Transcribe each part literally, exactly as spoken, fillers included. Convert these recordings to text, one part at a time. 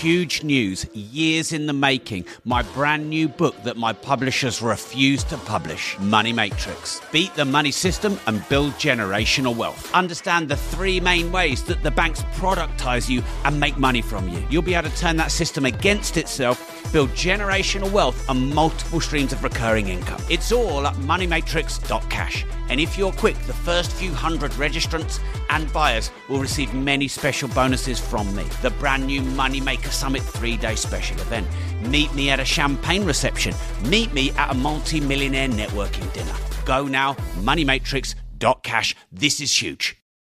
huge news, years in the making, my brand new book that my publishers refuse to publish, Money Matrix. Beat the money system and build generational wealth. Understand the three main ways that the banks productize you and make money from you. You'll be able to turn that system against itself, build generational wealth and multiple streams of recurring income. It's all at money matrix dot cash. And if you're quick, the first few hundred registrants and buyers will receive many special bonuses from me. The brand new Moneymaker Summit three-day special event. Meet me at a champagne reception. Meet me at a multi-millionaire networking dinner. Go now, money matrix dot cash. This is huge.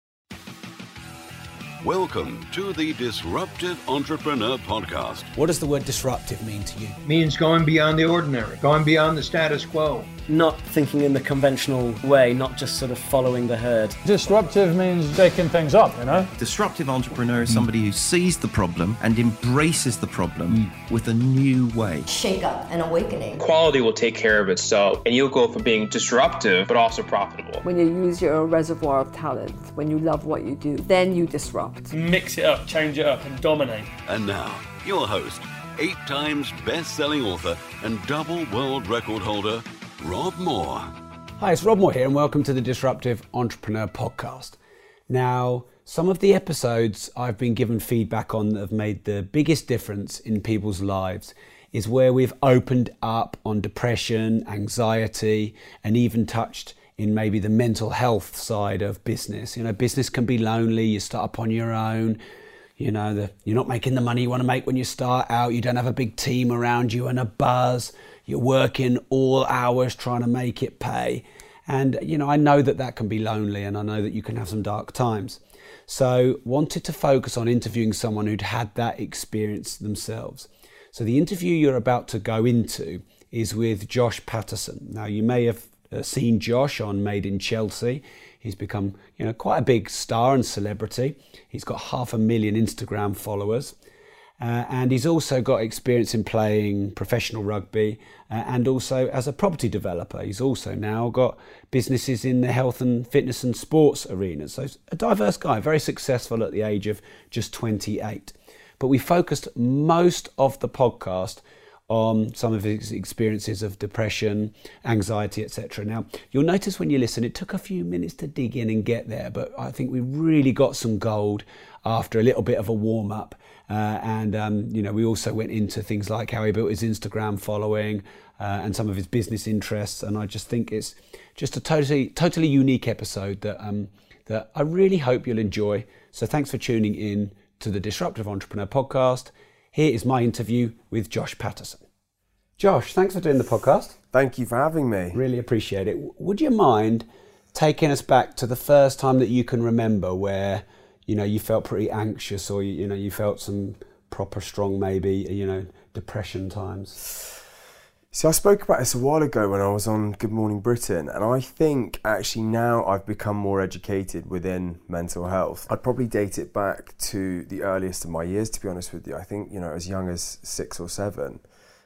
Welcome to the Disruptive Entrepreneur Podcast. What does the word disruptive mean to you? It means going beyond the ordinary, going beyond the status quo. Not thinking in the conventional way, not just sort of following the herd. Disruptive means shaking things up, you know? Disruptive entrepreneur is somebody who sees the problem and embraces the problem mm. with a new way. Shake up and awakening. Quality will take care of itself, and you'll go from being disruptive, but also profitable. When you use your reservoir of talent, when you love what you do, then you disrupt. Mix it up, change it up, and dominate. And now, your host, eight times best-selling author and double world record holder, Rob Moore. Hi, it's Rob Moore here and welcome to the Disruptive Entrepreneur Podcast. Now, some of the episodes I've been given feedback on that have made the biggest difference in people's lives is where we've opened up on depression, anxiety, and even touched in maybe the mental health side of business. You know, business can be lonely, you start up on your own, you know, the, you're not making the money you want to make when you start out, you don't have a big team around you and a buzz. You're working all hours trying to make it pay. And, you know, I know that that can be lonely and I know that you can have some dark times. So wanted to focus on interviewing someone who'd had that experience themselves. So the interview you're about to go into is with Josh Patterson. Now, you may have seen Josh on Made in Chelsea. He's become, you know, quite a big star and celebrity. He's got half a million Instagram followers. Uh, and he's also got experience in playing professional rugby uh, and also as a property developer. He's also now got businesses in the health and fitness and sports arenas. So he's a diverse guy, very successful at the age of just twenty-eight. But we focused most of the podcast on some of his experiences of depression, anxiety, et cetera. Now, you'll notice when you listen, it took a few minutes to dig in and get there, but I think we really got some gold after a little bit of a warm-up. Uh, and, um, you know, we also went into things like how he built his Instagram following uh, and some of his business interests. And I just think it's just a totally, totally unique episode that um, that I really hope you'll enjoy. So thanks for tuning in to the Disruptive Entrepreneur Podcast. Here is my interview with Josh Patterson. Josh, thanks for doing the podcast. Thank you for having me. Really appreciate it. Would you mind taking us back to the first time that you can remember where, you know, you felt pretty anxious or, you, you know, you felt some proper strong, maybe, you know, depression times? So I spoke about this a while ago when I was on Good Morning Britain, and I think actually now I've become more educated within mental health. I'd probably date it back to the earliest of my years, to be honest with you. I think, you know, as young as six or seven.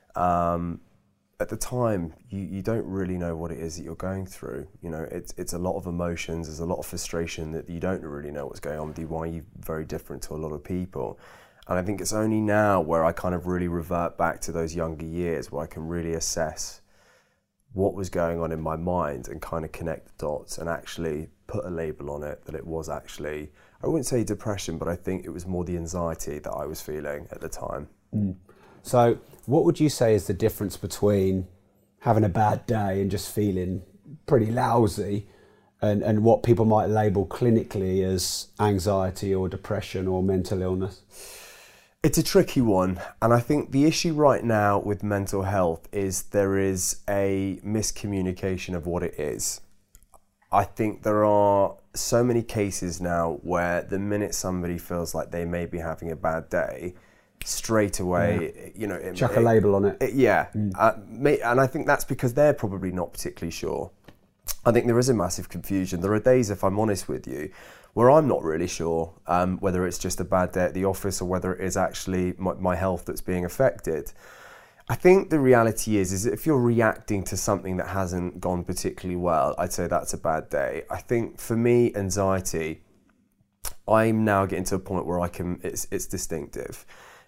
Um, at the time, you, you don't really know what it is that you're going through. You know, it's it's a lot of emotions, there's a lot of frustration that you don't really know what's going on with you, why you're very different to a lot of people. And I think it's only now where I kind of really revert back to those younger years where I can really assess what was going on in my mind and kind of connect the dots and actually put a label on it that it was actually, I wouldn't say depression, but I think it was more the anxiety that I was feeling at the time. Mm. So what would you say is the difference between having a bad day and just feeling pretty lousy and, and what people might label clinically as anxiety or depression or mental illness? It's a tricky one, and I think the issue right now with mental health is there is a miscommunication of what it is. I think there are so many cases now where the minute somebody feels like they may be having a bad day, straight away, yeah. you know... It, Chuck a it, label on it. it yeah, mm. uh, may, and I think that's because they're probably not particularly sure. I think there is a massive confusion. There are days, if I'm honest with you, where I'm not really sure um, whether it's just a bad day at the office or whether it is actually my, my health that's being affected. I think the reality is, is if you're reacting to something that hasn't gone particularly well, I'd say that's a bad day. I think for me, anxiety, I'm now getting to a point where I can, it's, it's distinctive.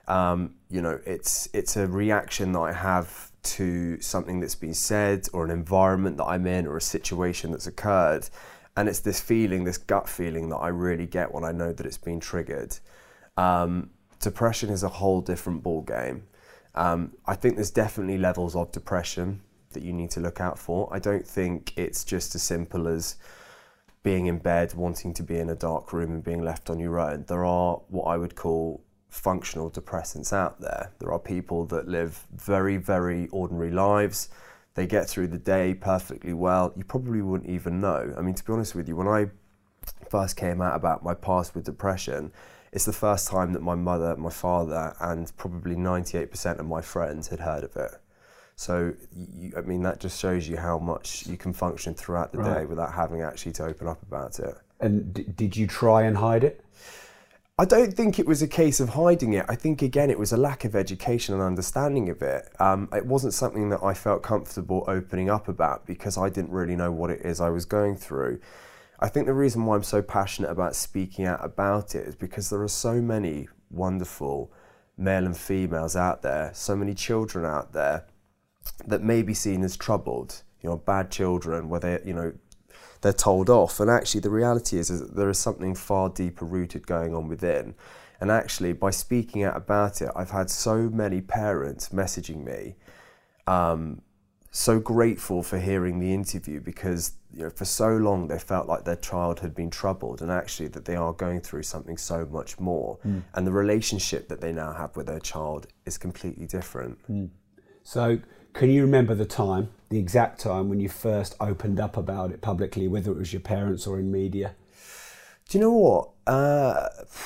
Um, you know, it's it's a reaction that I have to something that's been said, or an environment that I'm in, or a situation that's occurred. And it's this feeling, this gut feeling that I really get when I know that it's been triggered. Um, depression is a whole different ball game. Um, I think there's definitely levels of depression that you need to look out for. I don't think it's just as simple as being in bed, wanting to be in a dark room and being left on your own. There are what I would call functional depressants out there. There are people that live very, very ordinary lives. They get through the day perfectly well. You probably wouldn't even know. I mean, to be honest with you, when I first came out about my past with depression, it's the first time that my mother, my father, and probably ninety-eight percent of my friends had heard of it. So, you, I mean, that just shows you how much you can function throughout the Right. day without having actually to open up about it. And d- did you try and hide it? I don't think it was a case of hiding it. I think, again, it was a lack of education and understanding of it. Um, it wasn't something that I felt comfortable opening up about because I didn't really know what it is I was going through. I think the reason why I'm so passionate about speaking out about it is because there are so many wonderful male and females out there, so many children out there that may be seen as troubled, you know, bad children, where they, you know, they're told off. And actually the reality is, is that there is something far deeper rooted going on within. And actually, by speaking out about it, I've had so many parents messaging me, um, so grateful for hearing the interview, because you know, for so long they felt like their child had been troubled, and actually that they are going through something so much more. Mm. And the relationship that they now have with their child is completely different. Mm. So can you remember the time, the exact time when you first opened up about it publicly, whether it was your parents or in media? Do you know what? Uh,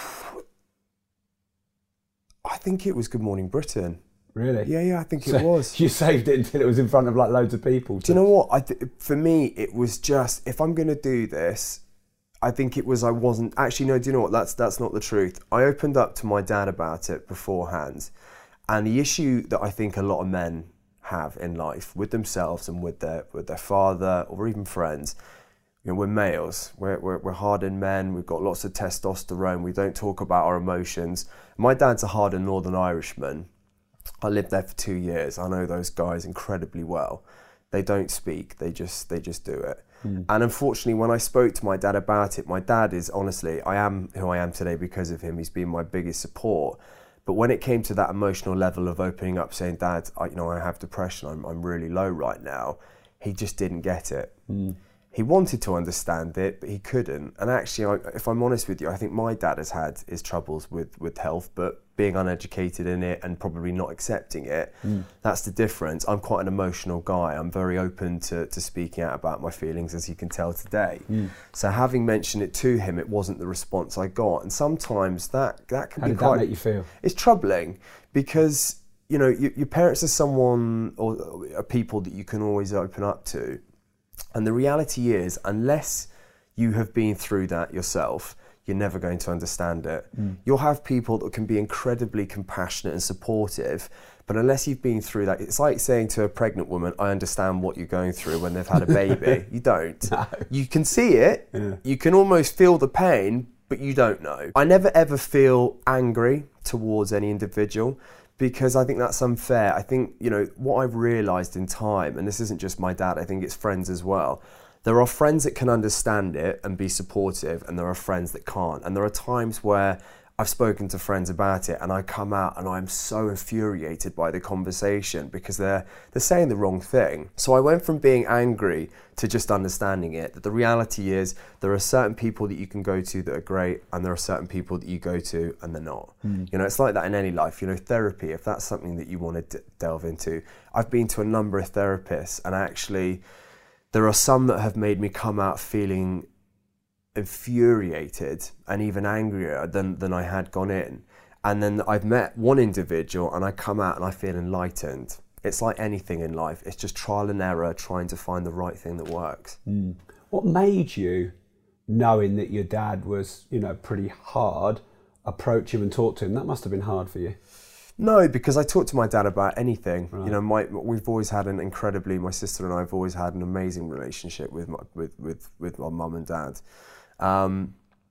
I think it was Good Morning Britain. Really? Yeah, yeah, I think so it was. You saved it until it was in front of like loads of people. Do you know what? I th- for me, it was just, if I'm going to do this, I think it was I wasn't... Actually, no, do you know what? That's, that's not the truth. I opened up to my dad about it beforehand. And the issue that I think a lot of men have in life with themselves and with their with their father or even friends, you know, we're males, we're, we're, we're hardened men, we've got lots of testosterone, we don't talk about our emotions. My dad's a hardened Northern Irishman. I lived there for two years. I know those guys incredibly well. They don't speak, they just they just do it. Mm. And unfortunately, when I spoke to my dad about it, my dad is honestly, I am who I am today because of him. He's been my biggest support. But when it came to that emotional level of opening up, saying, Dad, I, you know, I have depression, I'm, I'm really low right now, he just didn't get it. Mm. He wanted to understand it, but he couldn't. And actually, I, if I'm honest with you, I think my dad has had his troubles with, with health, but being uneducated in it and probably not accepting it, mm. that's the difference. I'm quite an emotional guy. I'm very open to, to speaking out about my feelings, as you can tell today. Mm. So having mentioned it to him, it wasn't the response I got. And sometimes that, that can How be did quite... that make you feel? It's troubling because, you know, you, your parents are someone or are people that you can always open up to. And the reality is, unless you have been through that yourself, you're never going to understand it. Mm. You'll have people that can be incredibly compassionate and supportive, but unless you've been through that, it's like saying to a pregnant woman, I understand what you're going through when they've had a baby. You don't. No. You can see it, yeah. You can almost feel the pain, but you don't know. I never ever feel angry towards any individual, because I think that's unfair. I think, you know, what I've realised in time, and this isn't just my dad, I think it's friends as well, there are friends that can understand it and be supportive, and there are friends that can't. And there are times where I've spoken to friends about it and I come out and I'm so infuriated by the conversation because they're they're saying the wrong thing. So I went from being angry to just understanding it, that the reality is there are certain people that you can go to that are great, and there are certain people that you go to and they're not. Mm. You know, it's like that in any life. You know, therapy, if that's something that you want to d- delve into. I've been to a number of therapists, and actually there are some that have made me come out feeling infuriated and even angrier than, than I had gone in. And then I've met one individual and I come out and I feel enlightened. It's like anything in life. It's just trial and error, trying to find the right thing that works. Mm. What made you, knowing that your dad was, you know, pretty hard, approach him and talk to him? That must have been hard for you. No, because I talk to my dad about anything. Right. You know, my, we've always had an incredibly, my sister and I have always had an amazing relationship with my, with, with, with my mum and dad. Um,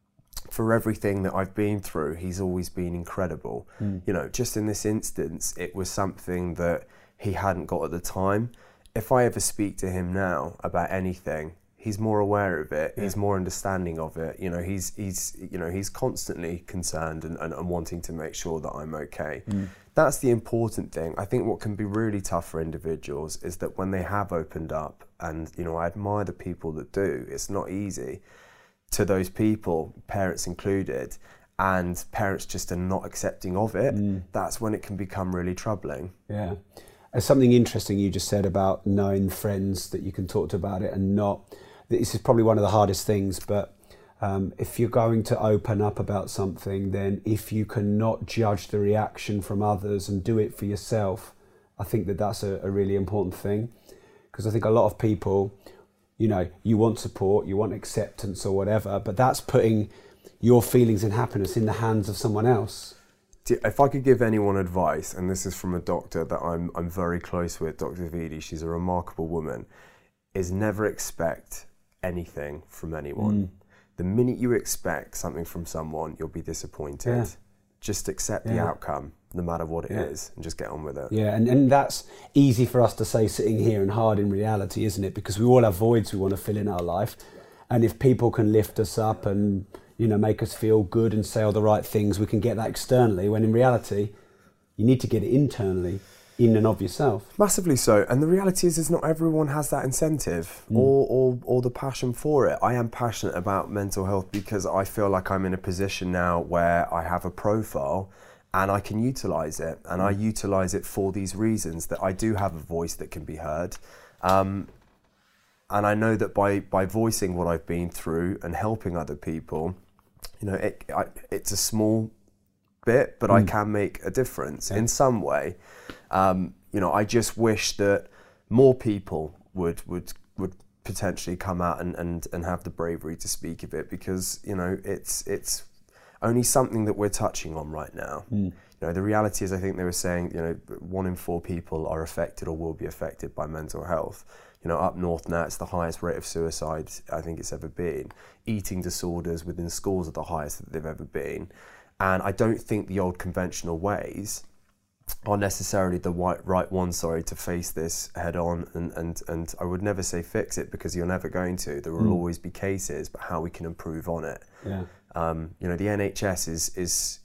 for everything that I've been through, he's always been incredible. Mm. You know, just in this instance, it was something that he hadn't got at the time. If I ever speak to him now about anything, he's more aware of it. Yeah. He's more understanding of it. You know, he's he's you know he's constantly concerned and, and, and wanting to make sure that I'm okay. Mm. That's the important thing. I think what can be really tough for individuals is that when they have opened up, and you know, I admire the people that do. It's not easy to those people, parents included, and parents just are not accepting of it. Mm. That's when it can become really troubling. Yeah. There's something interesting you just said about knowing friends that you can talk to about it and not. This is probably one of the hardest things, but um, if you're going to open up about something, then if you cannot judge the reaction from others and do it for yourself, I think that that's a, a really important thing. Because I think a lot of people, you know, you want support, you want acceptance or whatever, but that's putting your feelings and happiness in the hands of someone else. If I could give anyone advice, and this is from a doctor that I'm I'm very close with, Doctor Vidi, she's a remarkable woman, is never expect anything from anyone. Mm. The minute you expect something from someone, you'll be disappointed. Yeah. Just accept yeah. the outcome, no matter what it yeah. is, and just get on with it. Yeah, and, and that's easy for us to say sitting here and hard in reality, isn't it? Because we all have voids we want to fill in our life. And if people can lift us up and, you know, make us feel good and say all the right things, we can get that externally, when in reality, you need to get it internally, in and of yourself. Massively so. And the reality is, is not everyone has that incentive mm. or, or, or the passion for it. I am passionate about mental health because I feel like I'm in a position now where I have a profile and I can utilise it. And mm. I utilise it for these reasons, that I do have a voice that can be heard. Um, and I know that by, by voicing what I've been through and helping other people, you know, it, I, it's a small bit, but mm. I can make a difference yeah. in some way. Um, you know, I just wish that more people would would would potentially come out and, and, and have the bravery to speak of it, because, you know, it's it's only something that we're touching on right now. Mm. You know, the reality is, I think they were saying, you know, one in four people are affected or will be affected by mental health. You know, up north now, it's the highest rate of suicide I think it's ever been. Eating disorders within schools are the highest that they've ever been. And I don't think the old conventional ways are necessarily the right, right ones, sorry, to face this head on. And, and, and I would never say fix it, because you're never going to. There will mm. always be cases, but how we can improve on it. Yeah. Um, you know, the N H S is, is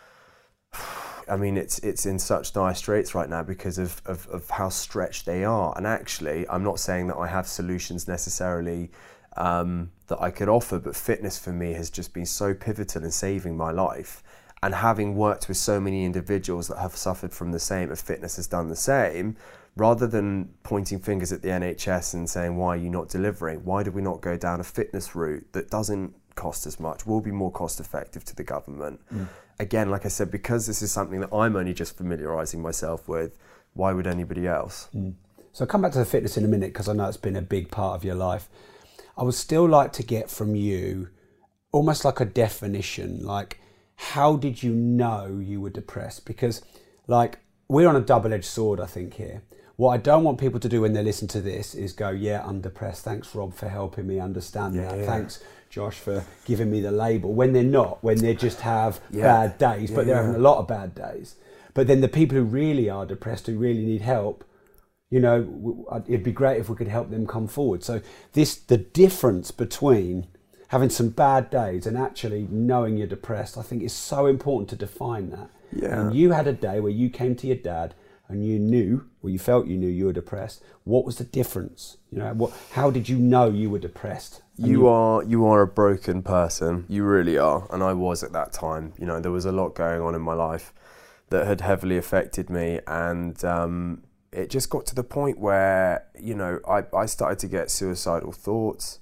I mean, it's it's in such dire straits right now because of, of, of how stretched they are. And actually, I'm not saying that I have solutions necessarily um, that I could offer, but fitness for me has just been so pivotal in saving my life. And having worked with so many individuals that have suffered from the same, if fitness has done the same, rather than pointing fingers at the N H S and saying, why are you not delivering? Why do we not go down a fitness route that doesn't cost as much, will be more cost effective to the government? Mm. Again, like I said, because this is something that I'm only just familiarising myself with, why would anybody else? Mm. So I'll come back to the fitness in a minute, because I know it's been a big part of your life. I would still like to get from you almost like a definition, like, how did you know you were depressed? Because, like, we're on a double-edged sword, I think, here. What I don't want people to do when they listen to this is go, yeah, I'm depressed. Thanks, Rob, for helping me understand yeah, that. Yeah. Thanks, Josh, for giving me the label. When they're not, when they just have yeah. bad days, but yeah, they're yeah. having a lot of bad days. But then the people who really are depressed, who really need help, you know, it'd be great if we could help them come forward. So this, the difference between having some bad days and actually knowing you're depressed, I think is so important to define that. Yeah. And you had a day where you came to your dad and you knew, or you felt you knew you were depressed. What was the difference? You know, what? How did you know you were depressed? You, you are you are a broken person. You really are, and I was at that time. You know, there was a lot going on in my life that had heavily affected me, and um, it just got to the point where, you know, I, I started to get suicidal thoughts.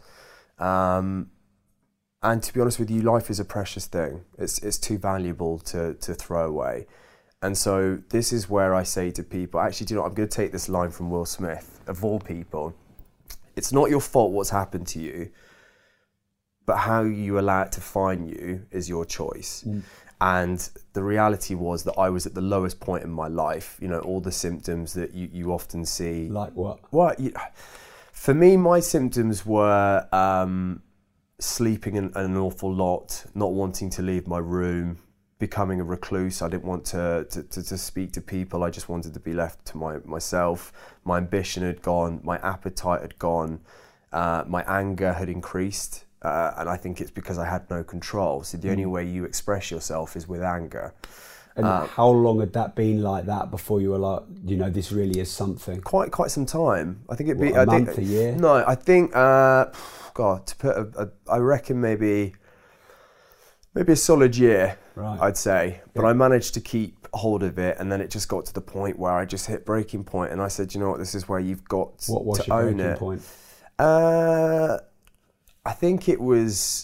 Um, And to be honest with you, life is a precious thing. It's it's too valuable to, to throw away. And so this is where I say to people, actually, do you know what? I'm going to take this line from Will Smith, of all people. It's not your fault what's happened to you, but how you allow it to find you is your choice. Mm. And the reality was that I was at the lowest point in my life. You know, all the symptoms that you, you often see. Like what? What? You, for me, my symptoms were... Um, sleeping an, an awful lot, not wanting to leave my room, becoming a recluse. I didn't want to, to, to, to speak to people. I just wanted to be left to my, myself. My ambition had gone, my appetite had gone, uh, my anger had increased. Uh, and I think it's because I had no control. So the mm. only way you express yourself is with anger. And uh, how long had that been like that before you were like, you know, this really is something? Quite quite some time. I think it'd be what, a I month, think, a year. No, I think uh, God, to put a, a, I reckon maybe maybe a solid year. Right. I'd say, but yeah. I managed to keep hold of it, and then it just got to the point where I just hit breaking point, and I said, you know what, this is where you've got what was to your own breaking it. Point? Uh, I think it was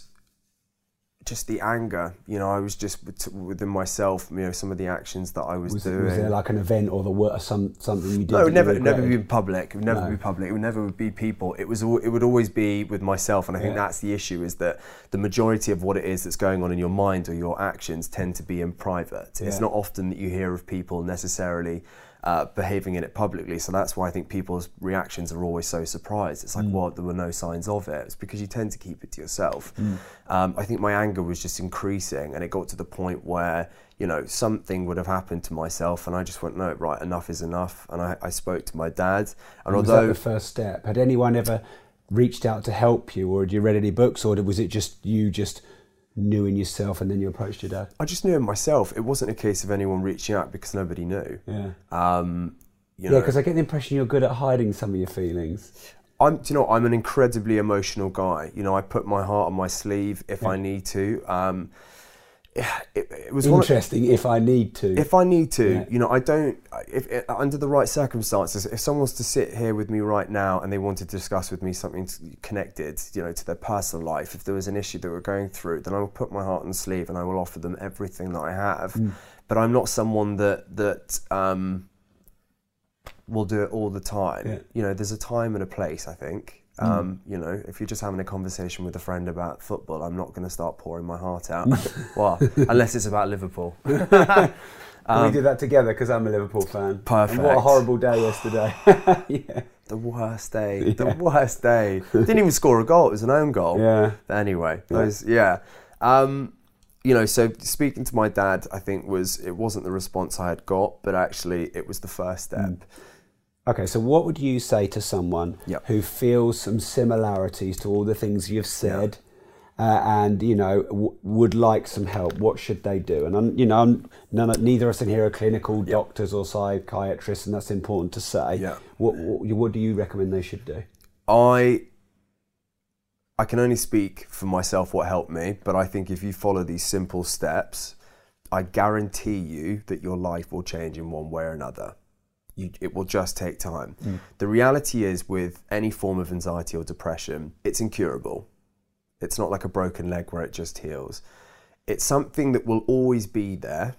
just the anger. You know, I was just within myself. You know, some of the actions that I was, was doing. Was there like an event or the word, some something you did? No, it would never, you never be public. It would never no. be public. It would never be people. It was. It would always be with myself, and I think yeah. that's the issue. Is that the majority of what it is that's going on in your mind or your actions tend to be in private. Yeah. It's not often that you hear of people necessarily Uh, behaving in it publicly, so that's why I think people's reactions are always so surprised. It's like, mm. well, there were no signs of it. It's because you tend to keep it to yourself. Mm. Um, I think my anger was just increasing, and it got to the point where, you know, something would have happened to myself, and I just went, no, right, enough is enough. And I, I spoke to my dad, and, and although was that the first step? Had anyone ever reached out to help you, or had you read any books, or was it just you just knew in yourself and then you approached your dad? I just knew in myself. It wasn't a case of anyone reaching out because nobody knew. Yeah. Um, you yeah, because I get the impression you're good at hiding some of your feelings. I'm, do you know, I'm an incredibly emotional guy. You know, I put my heart on my sleeve if yeah. I need to. Um, it, it was interesting. One of, if I need to. If I need to, yeah. you know, I don't. If, if under the right circumstances, if someone was to sit here with me right now and they wanted to discuss with me something connected, you know, to their personal life, if there was an issue that we're going through, then I will put my heart on the sleeve and I will offer them everything that I have. Mm. But I'm not someone that that um, will do it all the time. Yeah. You know, there's a time and a place, I think. Um, mm. You know, if you're just having a conversation with a friend about football, I'm not going to start pouring my heart out. Well, unless it's about Liverpool. um, we did that together because I'm a Liverpool fan. Perfect. And what a horrible day yesterday. yeah. The worst day. Yeah. The worst day. Didn't even score a goal. It was an own goal. Yeah. But anyway, those, yeah. Um, you know, so speaking to my dad, I think was it wasn't the response I had got, but actually it was the first step. Mm. Okay, so what would you say to someone yep. who feels some similarities to all the things you've said, yep. uh, and you know w- would like some help? What should they do? And I'm, you know, I'm, none of, neither of us in here are clinical yep. doctors or psychiatrists, and that's important to say. Yep. What, what what do you recommend they should do? I I can only speak for myself what helped me, but I think if you follow these simple steps, I guarantee you that your life will change in one way or another. You, it will just take time. Mm. The reality is with any form of anxiety or depression, it's incurable. It's not like a broken leg where it just heals. It's something that will always be there,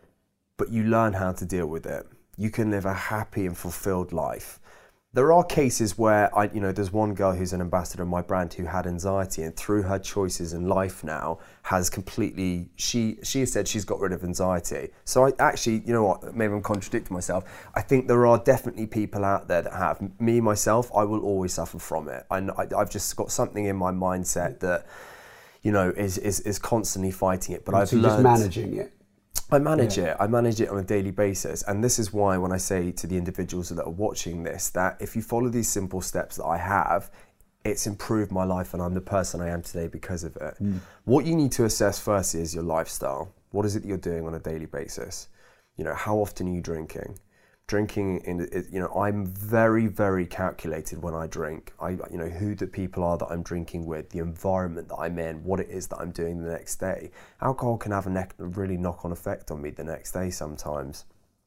but you learn how to deal with it. You can live a happy and fulfilled life. There are cases where, I, you know, there's one girl who's an ambassador of my brand who had anxiety, and through her choices in life now has completely, she she has said she's got rid of anxiety. So I actually, you know what, maybe I'm contradicting myself. I think there are definitely people out there that have. Me, myself, I will always suffer from it. I, I, I've just got something in my mindset that, you know, is is, is constantly fighting it. But so I've you're learned, just managing it. I manage yeah. it. I manage it on a daily basis. And this is why when I say to the individuals that are watching this, that if you follow these simple steps that I have, it's improved my life and I'm the person I am today because of it. Mm. What you need to assess first is your lifestyle. What is it that you're doing on a daily basis? You know, how often are you drinking? Drinking, in, you know, I'm very, very calculated when I drink. I, you know, who the people are that I'm drinking with, the environment that I'm in, what it is that I'm doing the next day. Alcohol can have a ne- really knock-on effect on me the next day sometimes.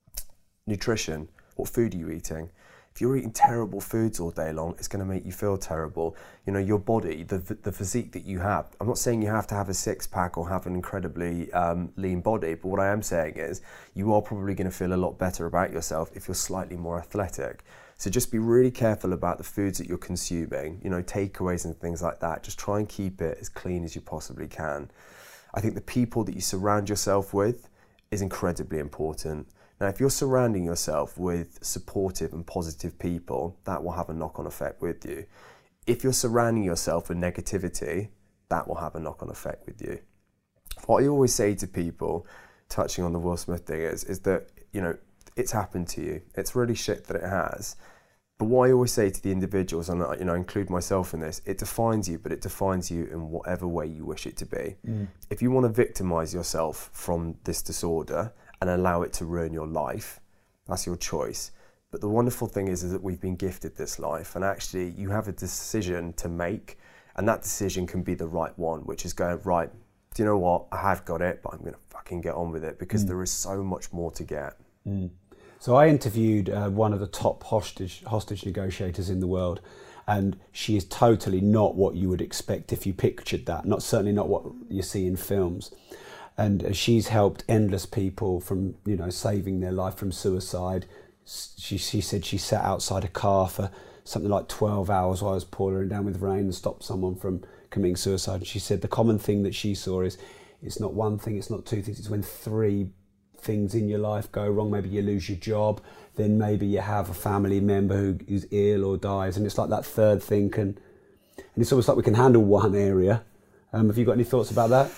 Nutrition, what food are you eating? If you're eating terrible foods all day long, it's going to make you feel terrible. You know, your body, the the physique that you have. I'm not saying you have to have a six-pack or have an incredibly um, lean body, but what I am saying is you are probably going to feel a lot better about yourself if you're slightly more athletic. So just be really careful about the foods that you're consuming, you know, takeaways and things like that. Just try and keep it as clean as you possibly can. I think the people that you surround yourself with is incredibly important. Now, if you're surrounding yourself with supportive and positive people, that will have a knock-on effect with you. If you're surrounding yourself with negativity, that will have a knock-on effect with you. What I always say to people, touching on the Will Smith thing, is, is that, you know, it's happened to you. It's really shit that it has. But what I always say to the individuals, and I, you know, include myself in this, it defines you, but it defines you in whatever way you wish it to be. Mm. If you want to victimize yourself from this disorder and allow it to ruin your life, that's your choice. But the wonderful thing is, is that we've been gifted this life, and actually you have a decision to make, and that decision can be the right one, which is going, right, do you know what, I have got it, but I'm going to fucking get on with it, because mm. there is so much more to get. Mm. So I interviewed uh, one of the top hostage hostage negotiators in the world, and she is totally not what you would expect if you pictured that, not certainly not what you see in films. And uh, she's helped endless people from, you know, saving their life from suicide. She, she said she sat outside a car for something like twelve hours while it was pouring down with rain and stopped someone from committing suicide. And she said the common thing that she saw is it's not one thing, it's not two things, it's when three things in your life go wrong. Maybe you lose your job, then maybe you have a family member who is ill or dies, and it's like that third thing can, and it's almost like we can handle one area. Um, have you got any thoughts about that?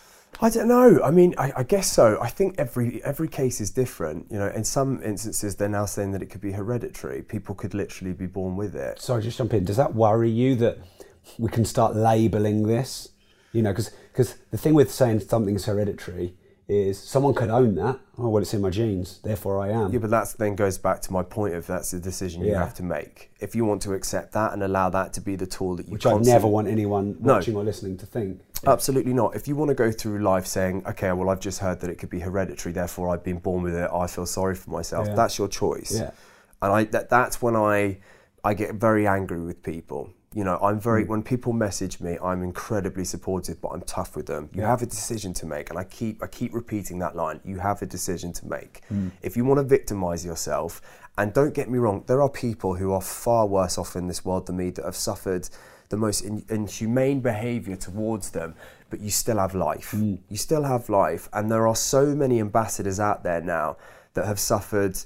I don't know. I mean, I, I guess so. I think every every case is different. You know, in some instances, they're now saying that it could be hereditary. People could literally be born with it. Sorry, just jump in. Does that worry you that we can start labelling this? You know, because because the thing with saying something's hereditary is someone could own that. Oh, well, it's in my genes, therefore I am. Yeah, but that then goes back to my point of that's a decision you yeah. have to make. If you want to accept that and allow that to be the tool that you Which I never want anyone watching no, or listening to think. Absolutely not. If you want to go through life saying, okay, well, I've just heard that it could be hereditary, therefore I've been born with it, I feel sorry for myself, yeah. that's your choice. Yeah. And I that, that's when I I get very angry with people. You know, I'm very, mm. when people message me, I'm incredibly supportive, but I'm tough with them. You yeah. have a decision to make, and I keep I keep repeating that line. You have a decision to make. Mm. If you want to victimize yourself, and don't get me wrong, there are people who are far worse off in this world than me that have suffered the most in, inhumane behavior towards them, but you still have life. Mm. You still have life, and there are so many ambassadors out there now that have suffered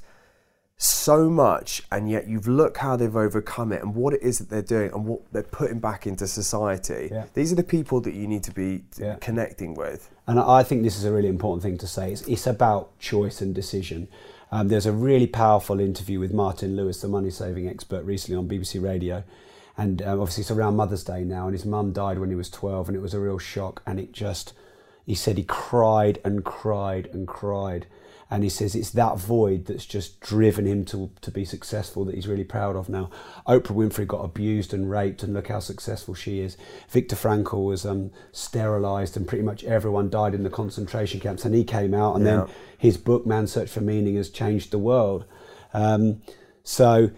so much, and yet you've looked how they've overcome it and what it is that they're doing and what they're putting back into society. Yeah. These are the people that you need to be yeah. connecting with. And I think this is a really important thing to say. It's, it's about choice and decision. Um, there's a really powerful interview with Martin Lewis, the money-saving expert, recently on B B C Radio. And um, obviously it's around Mother's Day now, and his mum died when he was twelve, and it was a real shock. And it just, he said he cried and cried and cried. And he says it's that void that's just driven him to to be successful that he's really proud of now. Oprah Winfrey got abused and raped, and look how successful she is. Viktor Frankl was um, sterilised, and pretty much everyone died in the concentration camps. And he came out, and yeah. then his book, Man's Search for Meaning, has changed the world. Um, so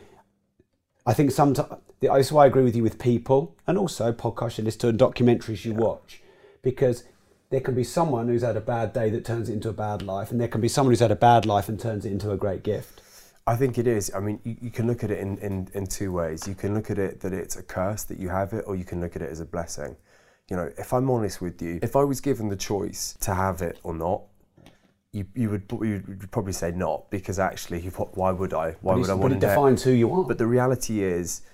I think sometimes, that's why I agree with you with people, and also podcasts you listen to and documentaries you yeah. watch, because there can be someone who's had a bad day that turns it into a bad life, and there can be someone who's had a bad life and turns it into a great gift. I think it is. I mean, you, you can look at it in, in, in two ways. You can look at it that it's a curse that you have it, or you can look at it as a blessing. You know, if I'm honest with you, if I was given the choice to have it or not, you you would you would probably say not, because actually, why would I? Why would I want to? But it defines who you are. But the reality is,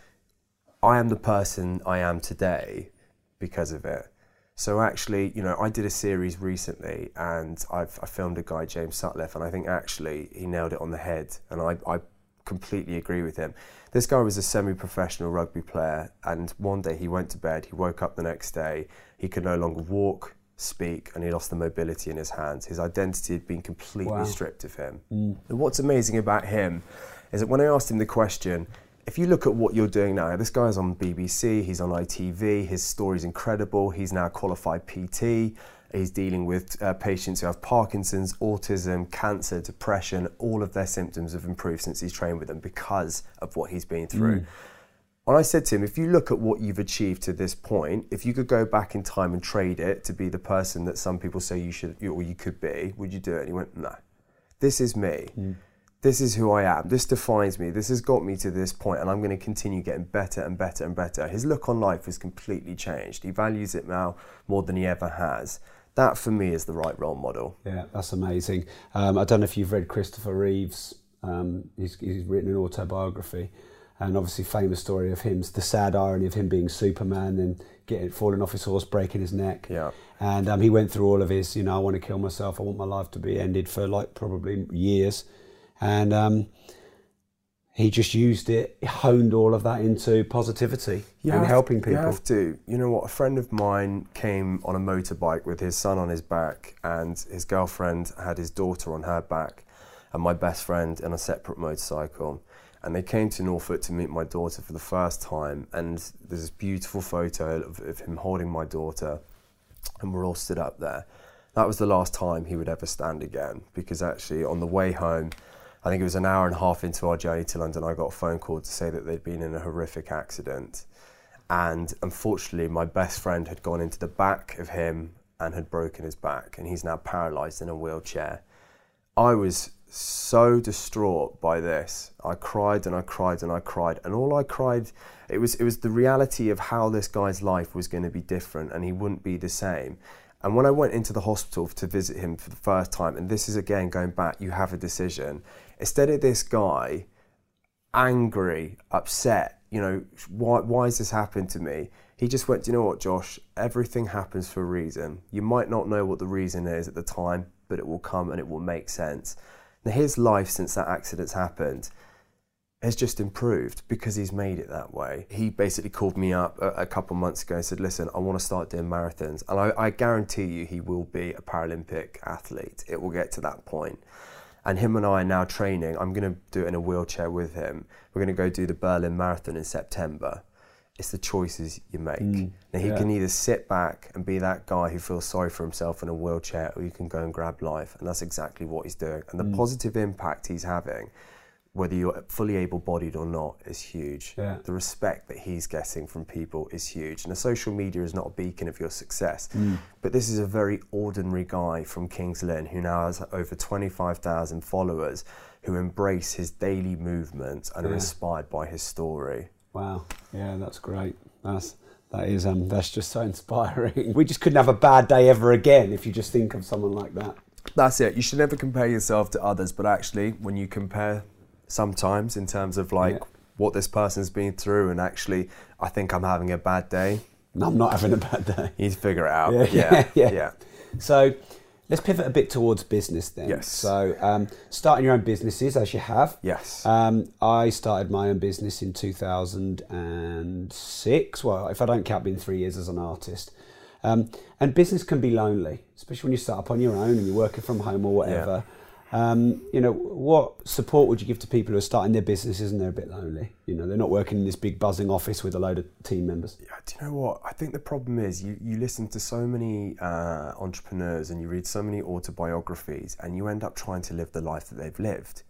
I am the person I am today because of it. So actually, you know, I did a series recently, and I've, I filmed a guy, James Sutcliffe, and I think actually he nailed it on the head, and I, I completely agree with him. This guy was a semi-professional rugby player, and one day he went to bed, he woke up the next day, he could no longer walk, speak, and he lost the mobility in his hands. His identity had been completely wow. stripped of him. Mm. And what's amazing about him is that when I asked him the question, if you look at what you're doing now, this guy's on B B C, he's on I T V, his story's incredible, he's now a qualified P T, he's dealing with uh, patients who have Parkinson's, autism, cancer, depression, all of their symptoms have improved since he's trained with them because of what he's been through. Mm. And I said to him, if you look at what you've achieved to this point, if you could go back in time and trade it to be the person that some people say you should, or you could be, would you do it? And he went, no, this is me. Mm. This is who I am. This defines me. This has got me to this point, and I'm going to continue getting better and better and better. His look on life has completely changed. He values it now more than he ever has. That, for me, is the right role model. Yeah, that's amazing. Um, I don't know if you've read Christopher Reeve's, um, he's, he's written an autobiography, and obviously famous story of him, the sad irony of him being Superman and getting falling off his horse, breaking his neck. Yeah. And um, he went through all of his, you know, I want to kill myself, I want my life to be ended for like probably years. And um, he just used it, honed all of that into positivity you and have, helping people. You have to. You know what? A friend of mine came on a motorbike with his son on his back, and his girlfriend had his daughter on her back, and my best friend on a separate motorcycle. And they came to Norfolk to meet my daughter for the first time, and there's this beautiful photo of, of him holding my daughter, and we're all stood up there. That was the last time he would ever stand again, because actually on the way home, I think it was an hour and a half into our journey to London, I got a phone call to say that they'd been in a horrific accident. And unfortunately, my best friend had gone into the back of him and had broken his back, and he's now paralysed in a wheelchair. I was so distraught by this. I cried and I cried and I cried, and all I cried, it was it was the reality of how this guy's life was going to be different, and he wouldn't be the same. And when I went into the hospital to visit him for the first time, and this is again going back, you have a decision. Instead of this guy angry, upset, you know, why why has this happened to me? He just went, you know what, Josh, everything happens for a reason. You might not know what the reason is at the time, but it will come and it will make sense. Now, his life since that accident's happened has just improved because he's made it that way. He basically called me up a, a couple months ago and said, listen, I want to start doing marathons. And I, I guarantee you he will be a Paralympic athlete. It will get to that point. And him and I are now training. I'm going to do it in a wheelchair with him. We're going to go do the Berlin Marathon in September. It's the choices you make. Mm, now, he yeah. can either sit back and be that guy who feels sorry for himself in a wheelchair, or you can go and grab life. And that's exactly what he's doing. And the mm. positive impact he's having, whether you're fully able-bodied or not, is huge. Yeah. The respect that he's getting from people is huge. And the social media is not a beacon of your success. Mm. But this is a very ordinary guy from Kings Lynn who now has over twenty-five thousand followers who embrace his daily movements and yeah. are inspired by his story. Wow, yeah, that's great. That's that is um that's just so inspiring. We just couldn't have a bad day ever again if you just think of someone like that. That's it. You should never compare yourself to others, but actually, when you compare, sometimes in terms of like yeah. what this person's been through, and actually, I think I'm having a bad day. No, I'm not having a bad day. You need to figure it out. Yeah, yeah, yeah. yeah. yeah. So let's pivot a bit towards business then. Yes. So um, starting your own businesses, as you have. Yes. Um, I started my own business in two thousand six. Well, if I don't count being three years as an artist. Um, and business can be lonely, especially when you start up on your own and you're working from home or whatever. Yeah. Um, you know, what support would you give to people who are starting their businesses and they're a bit lonely? You know, they're not working in this big buzzing office with a load of team members. Yeah, do you know what? I think the problem is you, you listen to so many uh, entrepreneurs and you read so many autobiographies, and you end up trying to live the life that they've lived.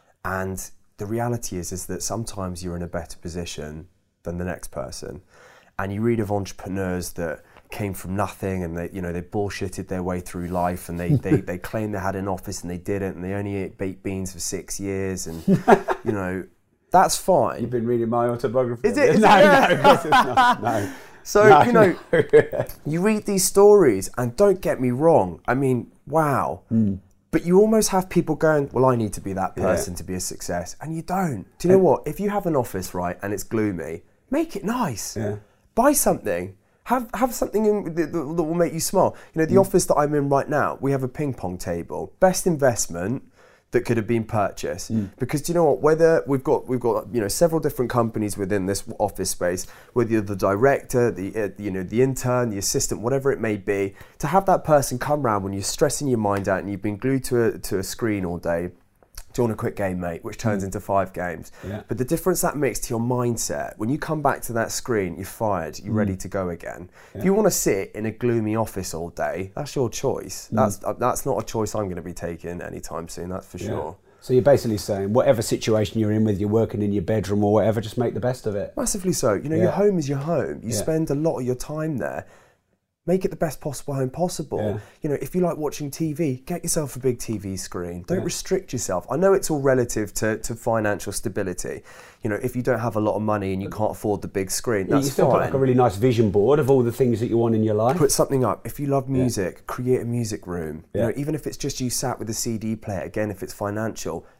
And the reality is, is that sometimes you're in a better position than the next person. And you read of entrepreneurs that came from nothing, and they, you know, they bullshitted their way through life, and they, they, they claimed they had an office and they didn't, and they only ate baked beans for six years, and you know, that's fine. You've been reading my autobiography. Is it? Is no, it? no, no, it's not. No. So no, you know, no. you read these stories, and don't get me wrong. I mean, wow. Mm. But you almost have people going, well, I need to be that person yeah. to be a success, and you don't. Do you know what? If you have an office, right, and it's gloomy, make it nice. Yeah. Buy something. Have have something in, that, that will make you smile. You know, the mm. office that I'm in right now, we have a ping pong table. Best investment that could have been purchased. Mm. Because do you know what? Whether we've got we've got you know several different companies within this office space, whether you're the director, the uh, you know the intern, the assistant, whatever it may be, to have that person come round when you're stressing your mind out and you've been glued to a to a screen all day. Do you want a quick game, mate? Which turns mm. into five games. Yeah. But the difference that makes to your mindset, when you come back to that screen, you're fired, you're mm. ready to go again. Yeah. If you want to sit in a gloomy office all day, that's your choice. Mm. That's uh, that's not a choice I'm going to be taking anytime soon, that's for yeah. sure. So you're basically saying, whatever situation you're in, whether you're working in your bedroom or whatever, just make the best of it. Massively so. You know, yeah. your home is your home. You yeah. spend a lot of your time there. Make it the best possible home possible. Yeah. You know, if you like watching T V, get yourself a big T V screen. Don't yeah. restrict yourself. I know it's all relative to, to financial stability. You know, if you don't have a lot of money and you can't afford the big screen, yeah, that's you still fine. put like a really nice vision board of all the things that you want in your life. Put something up. If you love music, yeah. create a music room. Yeah. You know, even if it's just you sat with a C D player, again, if it's financial,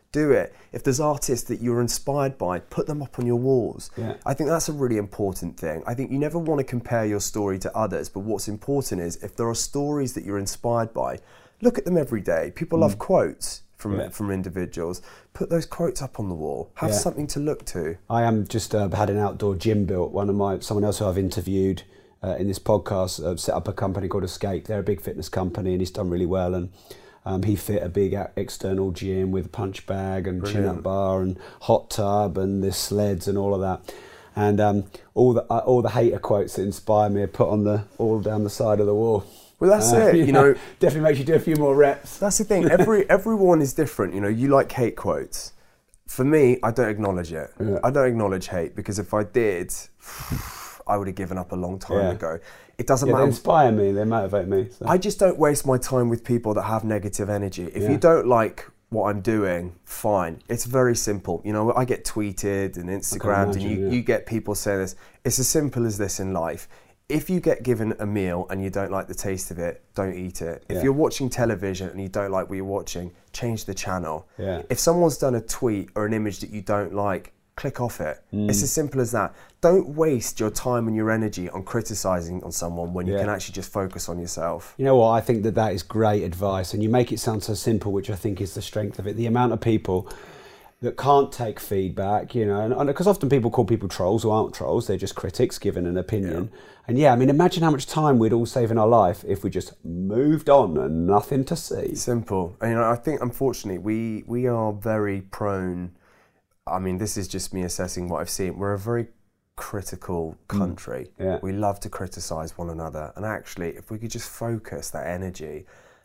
do it. If there's artists that you're inspired by, put them up on your walls. Yeah. I think that's a really important thing. I think you never want to compare your story to others, but what's important is if there are stories that you're inspired by, look at them every day. People mm. love quotes from yeah. from individuals. Put those quotes up on the wall. Have yeah. something to look to. I am just uh, had an outdoor gym built. One of my someone else who I've interviewed uh, in this podcast uh, set up a company called Escape. They're a big fitness company, and he's done really well. And Um, he fit a big external gym with a punch bag and Brilliant. chin-up bar and hot tub and there's sleds and all of that. And um, all the uh, all the hater quotes that inspire me are put on the all down the side of the wall. Well, that's uh, it. You, you know, know, definitely makes you do a few more reps. That's the thing. Every everyone is different. You know, you like hate quotes. For me, I don't acknowledge it. Yeah. I don't acknowledge hate because if I did, I would have given up a long time yeah. ago. It doesn't yeah, matter. They inspire me. They motivate me. So. I just don't waste my time with people that have negative energy. If yeah. you don't like what I'm doing, fine. It's very simple. You know, I get tweeted and Instagrammed, imagine, and you, yeah. you get people saying this. It's as simple as this in life. If you get given a meal and you don't like the taste of it, don't eat it. If yeah. you're watching television and you don't like what you're watching, change the channel. Yeah. If someone's done a tweet or an image that you don't like, click off it. Mm. It's as simple as that. Don't waste your time and your energy on criticising on someone when you yeah. can actually just focus on yourself. You know what? I think that that is great advice, and you make it sound so simple, which I think is the strength of it. The amount of people that can't take feedback, you know, and because often people call people trolls who aren't trolls, they're just critics giving an opinion. Yeah. And yeah, I mean, imagine how much time we'd all save in our life if we just moved on and nothing to see. Simple. And, you know, I think unfortunately we we are very prone. I mean, this is just me assessing what I've seen. We're a very critical country. Mm. Yeah. We love to criticise one another. And actually, if we could just focus that energy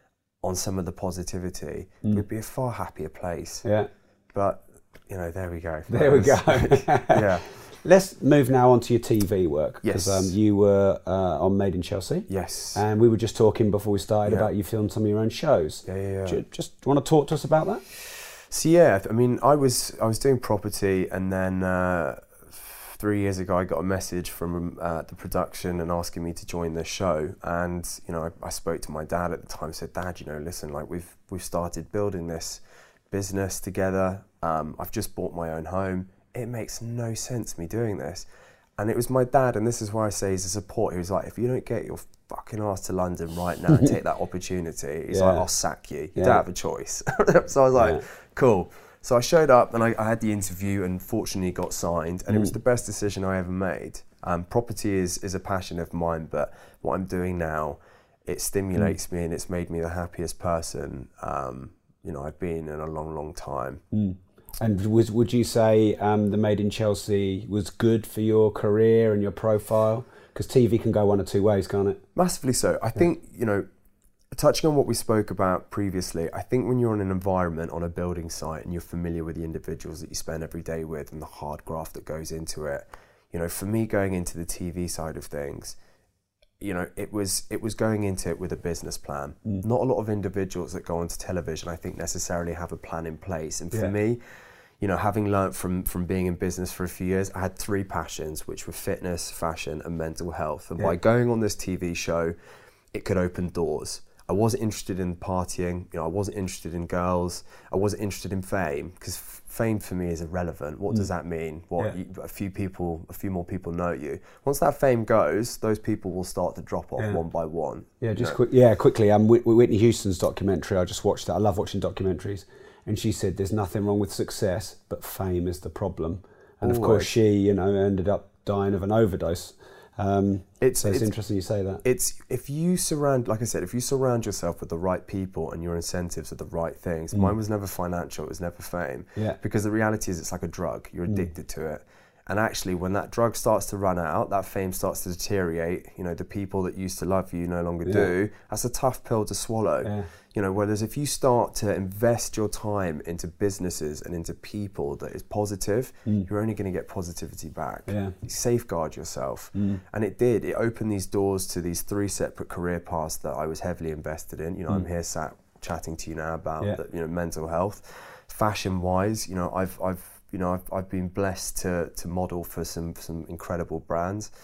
on some of the positivity, mm. we'd be a far happier place. Yeah. But, you know, there we go. There we go. yeah. Let's move now on to your T V work. Yes. Because um, you were uh, on Made in Chelsea. Yes. And we were just talking before we started yeah. about you filmed some of your own shows. Yeah, yeah, yeah. Do you just want to talk to us about that? So yeah, I mean, I was I was doing property, and then uh, three years ago I got a message from uh, the production and asking me to join the show. And you know, I, I spoke to my dad at the time. Said, "Dad, you know, listen, like we've we've started building this business together. Um, I've just bought my own home. It makes no sense me doing this." And it was my dad, and this is why I say he's a support. He was like, "If you don't get your fucking ass to London right now and take that opportunity," he's yeah. like, "I'll sack you. You yeah. don't have a choice." So I was like, yeah. cool. So I showed up and I, I had the interview and fortunately got signed, and mm. it was the best decision I ever made. Um, property is, is a passion of mine, but what I'm doing now, it stimulates mm. me and it's made me the happiest person um, you know, I've been in a long, long time. Mm. And was, would you say um, the Made in Chelsea was good for your career and your profile? Because T V can go one or two ways, can't it? Massively so. I yeah. think, you know, touching on what we spoke about previously, I think when you're in an environment on a building site and you're familiar with the individuals that you spend every day with and the hard graft that goes into it, you know, for me going into the T V side of things, you know, it was it was going into it with a business plan. Mm. Not a lot of individuals that go onto television, I think, necessarily have a plan in place. And for yeah. me, you know, having learnt from from being in business for a few years, I had three passions, which were fitness, fashion, and mental health. And yeah. by going on this T V show, it could open doors. I wasn't interested in partying, you know, I wasn't interested in girls, I wasn't interested in fame, because f- fame for me is irrelevant. What mm. does that mean? What yeah. you, a few people, a few more people know you. Once that fame goes, those people will start to drop off yeah. one by one. Yeah, just know? quick. Yeah, quickly. Um, Whitney Houston's documentary. I just watched that. I love watching documentaries, and she said there's nothing wrong with success, but fame is the problem. And Always. Of course, she, you know, ended up dying of an overdose. Um, it's, so it's, it's interesting you say that. It's if you surround, like I said, if you surround yourself with the right people and your incentives are the right things. Mm. Mine was never financial; it was never fame. Yeah. Because the reality is, it's like a drug. You're addicted mm. to it, and actually, when that drug starts to run out, that fame starts to deteriorate. You know, the people that used to love you no longer yeah. do. That's a tough pill to swallow. Yeah. You know, whereas if you start to invest your time into businesses and into people that is positive, mm. you're only going to get positivity back. Yeah. You safeguard yourself. Mm. And it did. It opened these doors to these three separate career paths that I was heavily invested in. You know, mm. I'm here sat chatting to you now about yeah. the, you know, mental health. Fashion-wise, you know, I've I've you know I've I've been blessed to to model for some some incredible brands.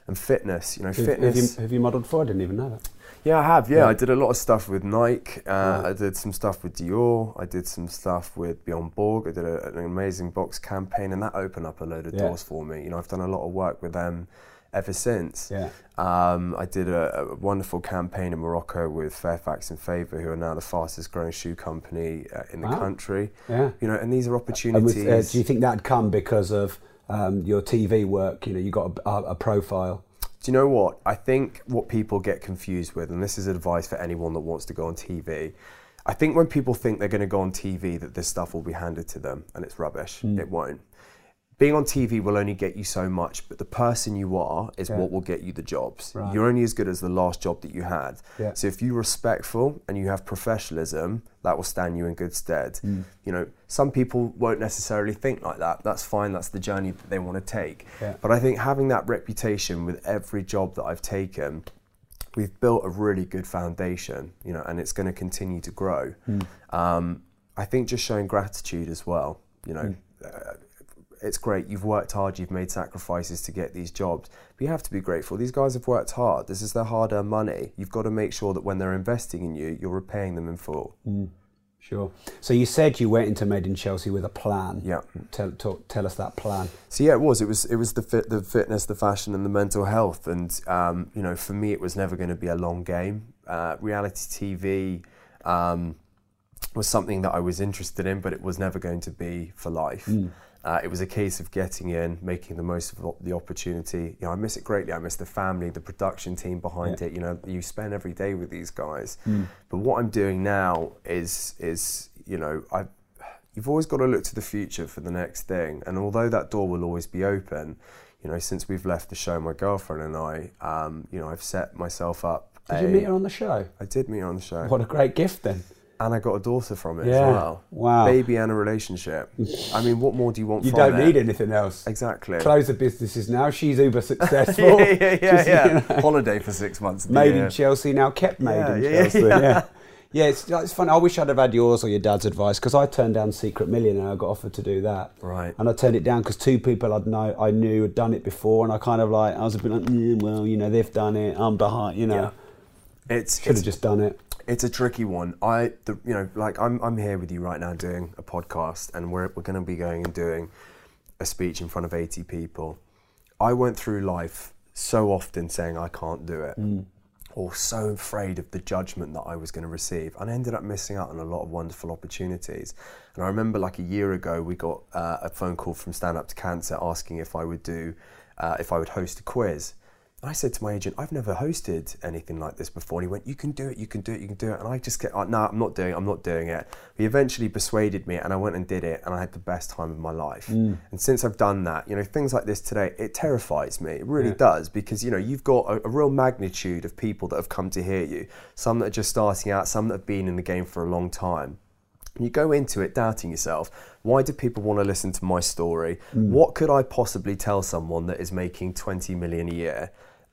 and fitness. You know, have, fitness. Have you, have you modelled before? I didn't even know that. Yeah, I have. Yeah, Yeah. I did a lot of stuff with Nike. Uh, Right. I did some stuff with Dior. I did some stuff with Bjorn Borg. I did a, an amazing box campaign, and that opened up a load of Yeah. doors for me. You know, I've done a lot of work with them ever since. Yeah. Um, I did a, a wonderful campaign in Morocco with Fairfax and Faber, who are now the fastest growing shoe company uh, in the Wow. country. Yeah. You know, and these are And opportunities. with, uh, do you think that'd come because of um, your T V work? You know, you got a, a, a profile. Do you know what? I think what people get confused with, and this is advice for anyone that wants to go on T V, I think when people think they're going to go on T V that this stuff will be handed to them, and it's rubbish. Mm. It won't. Being on T V will only get you so much, but the person you are is Yeah. what will get you the jobs. Right. You're only as good as the last job that you had. Yeah. So if you're respectful and you have professionalism, that will stand you in good stead. Mm. You know, some people won't necessarily think like that. That's fine. That's the journey that they want to take. Yeah. But I think having that reputation with every job that I've taken, we've built a really good foundation, you know, and it's going to continue to grow. Mm. Um, I think just showing gratitude as well, you know, Mm. uh, it's great. You've worked hard, you've made sacrifices to get these jobs, but you have to be grateful. These guys have worked hard. This is their hard-earned money. You've got to make sure that when they're investing in you, you're repaying them in full. Mm. Sure. So you said you went into Made in Chelsea with a plan. Yeah. Tell, talk, tell us that plan. So yeah, it was. It was. It was the fit, the fitness, the fashion, and the mental health. And um, you know, for me, it was never going to be a long game. Uh, reality T V um, was something that I was interested in, but it was never going to be for life. Mm. Uh, it was a case of getting in, making the most of the opportunity. You know, I miss it greatly. I miss the family, the production team behind Yeah. it. You know, you spend every day with these guys. Mm. But what I'm doing now is, is you know, I, you've always got to look to the future for the next thing. And although that door will always be open, you know, since we've left the show, my girlfriend and I, um, you know, I've set myself up. Did a, you meet her on the show? I did meet her on the show. What a great gift then. And I got a daughter from it Yeah. as well. Wow. Baby and a relationship. I mean, what more do you want You from don't it? need anything else. Exactly. Close the businesses now. She's uber successful. yeah, yeah, yeah. Just, yeah. you know. Holiday for six months. Made yeah. in Chelsea now, kept made Yeah, in yeah, Chelsea. yeah. Yeah, yeah. It's it's fun. I wish I'd have had yours or your dad's advice because I turned down Secret Millionaire. I got offered to do that, Right. and I turned it down because two people I'd know I knew had done it before, and I kind of like I was a bit like, mm, well, you know, they've done it. I'm behind. You know, Yeah. It's should have it's, just done it. it's a tricky one. I, the, you know, like I'm, I'm here with you right now doing a podcast, and we're we're going to be going and doing a speech in front of eighty people. I went through life so often saying I can't do it, Mm. or so afraid of the judgment that I was going to receive, and I ended up missing out on a lot of wonderful opportunities. And I remember, like a year ago, we got uh, a phone call from Stand Up to Cancer asking if I would do, uh, if I would host a quiz. And I said to my agent, I've never hosted anything like this before. And he went, you can do it, you can do it, you can do it. And I just get, like, no, I'm not doing it, I'm not doing it. He eventually persuaded me, and I went and did it, and I had the best time of my life. Mm. And since I've done that, you know, things like this today, it terrifies me. It really Yeah. does, because, you know, you've got a, a real magnitude of people that have come to hear you. Some that are just starting out, some that have been in the game for a long time. And you go into it doubting yourself. Why do people want to listen to my story? Mm. What could I possibly tell someone that is making twenty million a year?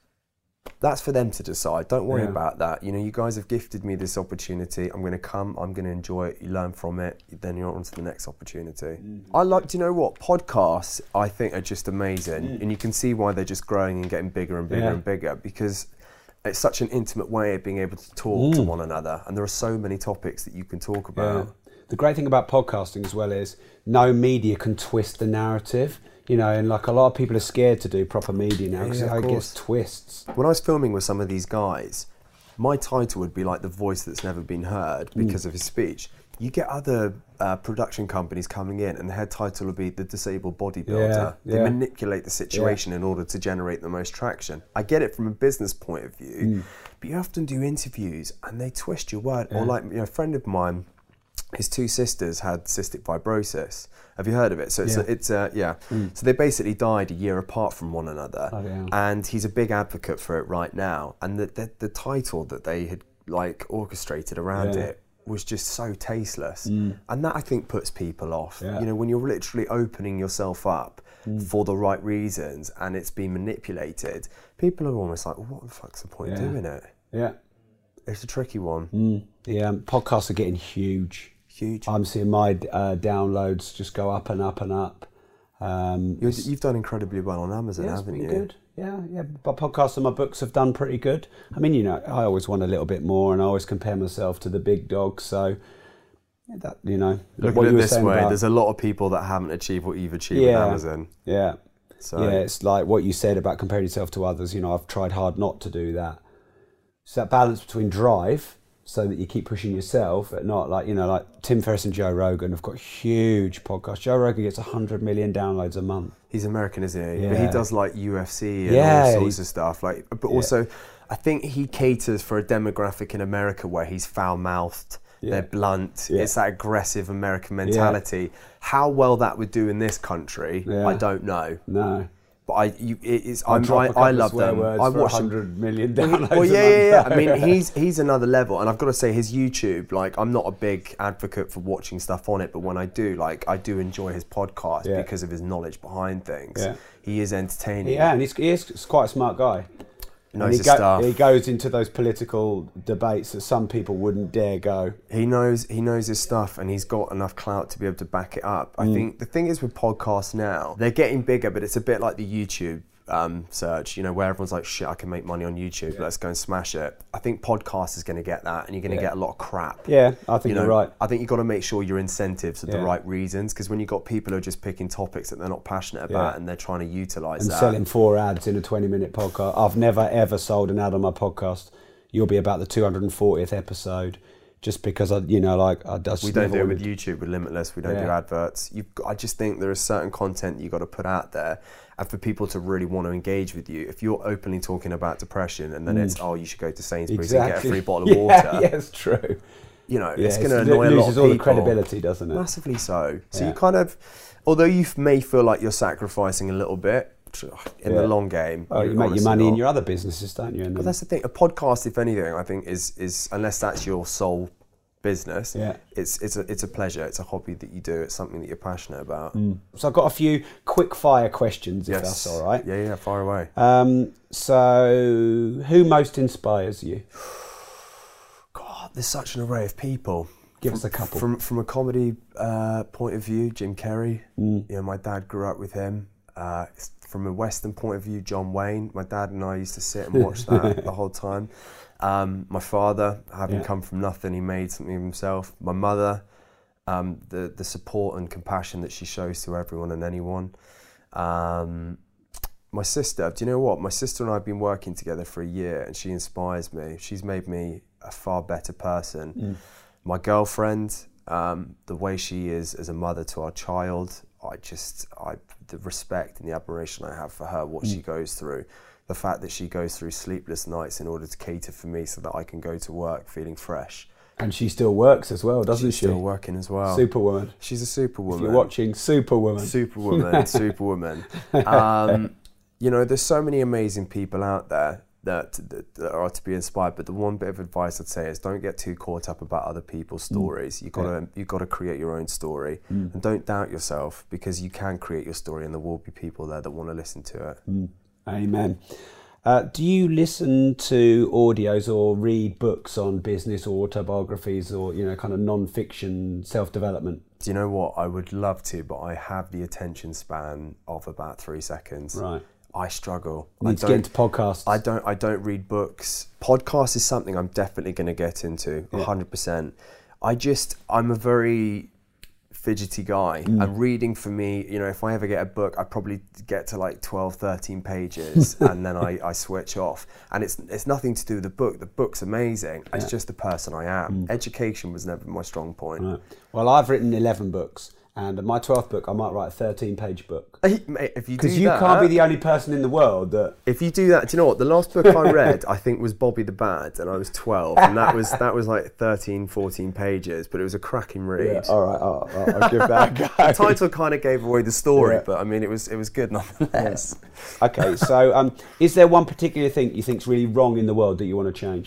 That's for them to decide. Don't worry Yeah. about that. You know, you guys have gifted me this opportunity. I'm going to come, I'm going to enjoy it. You learn from it, then you're on to the next opportunity. Mm. I like, do you know what? Podcasts, I think, are just amazing. Mm. And you can see why they're just growing and getting bigger and bigger Yeah. and bigger, because it's such an intimate way of being able to talk to Mm. one another. And there are so many topics that you can talk about. Yeah. The great thing about podcasting as well is no media can twist the narrative. You know, and like a lot of people are scared to do proper media now because Yeah, of it course. gets twists. When I was filming with some of these guys, my title would be like the voice that's never been heard because Mm. of his speech. You get other uh, production companies coming in, and the head title will be the disabled bodybuilder. Yeah, They yeah. manipulate the situation in order to generate the most traction. I get it from a business point of view, Mm. but you often do interviews and they twist your word. Yeah. Or like, you know, a friend of mine, his two sisters had cystic fibrosis. Have you heard of it? So it's Yeah. a, it's a, yeah. Mm. So they basically died a year apart from one another, Bloody hell. and he's a big advocate for it right now. And the the, the title that they had like orchestrated around Yeah. it was just so tasteless, Mm. and that I think puts people off. Yeah. You know, when you're literally opening yourself up Mm. for the right reasons and it's been manipulated, people are almost like, well, what the fuck's the point Yeah. of doing it? Yeah. It's a tricky one. Mm. Yeah, um, podcasts are getting huge. Huge. I'm seeing my uh, downloads just go up and up and up. Um, You're, it's- you've done incredibly well on Amazon, yeah, it's haven't been you? good. Yeah, yeah. But podcasts and my books have done pretty good. I mean, you know, I always want a little bit more, and I always compare myself to the big dogs. So, yeah, that you know, look what at you it were this saying way: about, there's a lot of people that haven't achieved what you've achieved yeah, with Amazon. Yeah, so yeah. It's like what you said about comparing yourself to others. You know, I've tried hard not to do that. It's that balance between drive, so that you keep pushing yourself, but not like, you know, like Tim Ferriss and Joe Rogan have got huge podcasts. Joe Rogan gets one hundred million downloads a month. He's American, isn't he? Yeah. But he does like U F C and Yeah, all sorts he's- of stuff. Like, but Yeah. also, I think he caters for a demographic in America where he's foul-mouthed. Yeah. They're blunt. Yeah. It's that aggressive American mentality. How well that would do in this country, Yeah. I don't know. No. But I, you, it, it's, I'll I'm, drop a I, couple I of love swear them. words I for watch one them. hundred million Well, downloads. he- well, yeah, a yeah, yeah. month. I mean, he's he's another level, and I've got to say, his YouTube. Like, I'm not a big advocate for watching stuff on it, but when I do, like, I do enjoy his podcast Yeah. because of his knowledge behind things. Yeah. He is entertaining. Yeah, and he's, he is quite a smart guy. Knows And he, his go- stuff. he goes into those political debates that some people wouldn't dare go. He knows he knows his stuff, and he's got enough clout to be able to back it up. I Mm. think the thing is with podcasts now, they're getting bigger, but it's a bit like the YouTube um, search, you know, where everyone's like, shit, I can make money on YouTube, Yeah. let's go and smash it. I think podcast is going to get that, and you're going to Yeah. get a lot of crap. Yeah, I think you know, you're right. I think you've got to make sure your incentives are Yeah. the right reasons, because when you've got people who are just picking topics that they're not passionate about Yeah. and they're trying to utilise And that. selling four ads in a twenty minute podcast. I've never ever sold an ad on my podcast. You'll be about the two hundred fortieth episode, just because I, you know, like I just we don't never do it wanted- with YouTube, with Limitless. We don't do Yeah. adverts. You've got, I just think there is certain content you've got to put out there, and for people to really want to engage with you. If you're openly talking about depression, and then Mm. it's, oh, you should go to Sainsbury's Exactly. and get a free bottle of yeah, water. Yeah, it's true. You know, Yeah, it's going to it's- annoy it a lot loses of all the people. credibility, doesn't it? Massively so. So Yeah. you kind of, although you may feel like you're sacrificing a little bit, in Yeah. the long game, Oh, you make your honestly money in not. your other businesses, don't you? And But then- that's the thing. A podcast, if anything, I think is is unless that's your sole business, Yeah. it's it's a it's a pleasure. It's a hobby that you do. It's something that you're passionate about. Mm. So I've got a few quick fire questions, if Yes. that's all right. Yeah, yeah, fire away. Um, so, who most inspires you? God, there's such an array of people. Give from, us a couple. From from a comedy uh, point of view, Jim Carrey. Mm. You know, my dad grew up with him. Uh, from a Western point of view, John Wayne. My dad and I used to sit and watch that the whole time. Um, my father, having Yeah. come from nothing, he made something of himself. My mother, um, the the support and compassion that she shows to everyone and anyone. Um, my sister, do you know what? My sister and I have been working together for a year, and she inspires me. She's made me a far better person. Mm. My girlfriend, um, the way she is as a mother to our child, I just, I the respect and the admiration I have for her, what she goes through, the fact that she goes through sleepless nights in order to cater for me so that I can go to work feeling fresh. And she still works as well, doesn't She's she? still working as well. Superwoman. She's a superwoman. If you're watching, Superwoman. Superwoman, superwoman. Um, you know, there's so many amazing people out there that, that, that are to be inspired. But the one bit of advice I'd say is don't get too caught up about other people's stories. You gotta, Yeah. you gotta create your own story, Mm. and don't doubt yourself, because you can create your story, and there will be people there that want to listen to it. Mm. Amen. Uh, do you listen to audios or read books on business or autobiographies or, you know, kind of non-fiction self-development? Do you know what? I would love to, but I have the attention span of about three seconds. Right. I struggle. You I need to get into podcasts. I don't. I don't read books. Podcasts is something I'm definitely going to get into. Yeah. one hundred percent. I just. I'm a very fidgety guy, Mm. and reading for me, you know, if I ever get a book, I probably get to like twelve, thirteen pages, and then I, I switch off. And it's it's nothing to do with the book. The book's amazing. It's Yeah. just the person I am. Mm. Education was never my strong point. Right. Well, I've written eleven books, and my twelfth book, I might write a thirteen page book. Mate, if you do Because you that, can't be the only person in the world that... If you do that, do you know what? The last book I read, I think, was Bobby the Bad, and I was twelve, and that was that was like thirteen, fourteen pages, but it was a cracking read. Yeah, all right, all right, I'll give that a go. The title kind of gave away the story, Yeah. but I mean, it was it was good nonetheless. Yeah. Okay, so um, is there one particular thing you think's really wrong in the world that you want to change?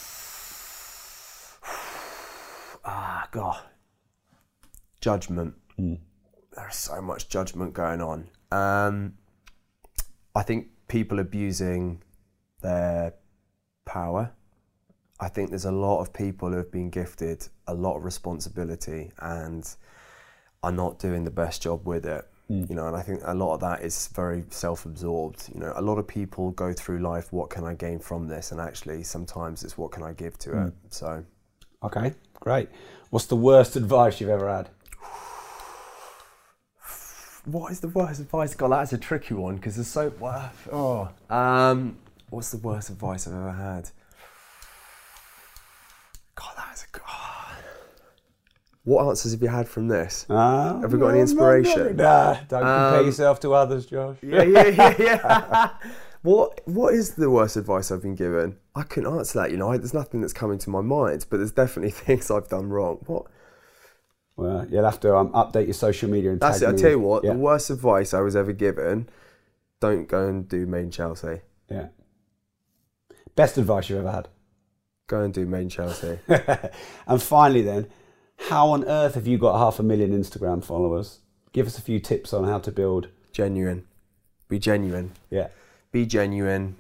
Ah, God. Judgment. Mm. There's so much judgment going on. Um, I think people abusing their power. I think there's a lot of people who have been gifted a lot of responsibility and are not doing the best job with it. Mm. You know, and I think a lot of that is very self-absorbed. You know, a lot of people go through life, what can I gain from this? And actually, sometimes it's what can I give to mm. it? So, okay, great. What's the worst advice you've ever had? What is the worst advice? God, that's a tricky one because there's so. Oh, um, what's the worst advice I've ever had? God, that's a. Oh. What answers have you had from this? Uh, have we got any inspiration? Nah, don't compare um, yourself to others, Josh. Yeah, yeah, yeah, yeah. What What is the worst advice I've been given? I couldn't answer that. You know, I, there's nothing that's coming to my mind, but there's definitely things I've done wrong. What? Well, you'll have to um, update your social media and That's tag it. I me tell you with, what, yeah. the worst advice I was ever given: don't go and do Made in Chelsea. Yeah. Best advice you've ever had? Go and do Made in Chelsea. And finally, then, how on earth have you got half a million Instagram followers? Give us a few tips on how to build. Genuine. Be genuine. Yeah. Be genuine.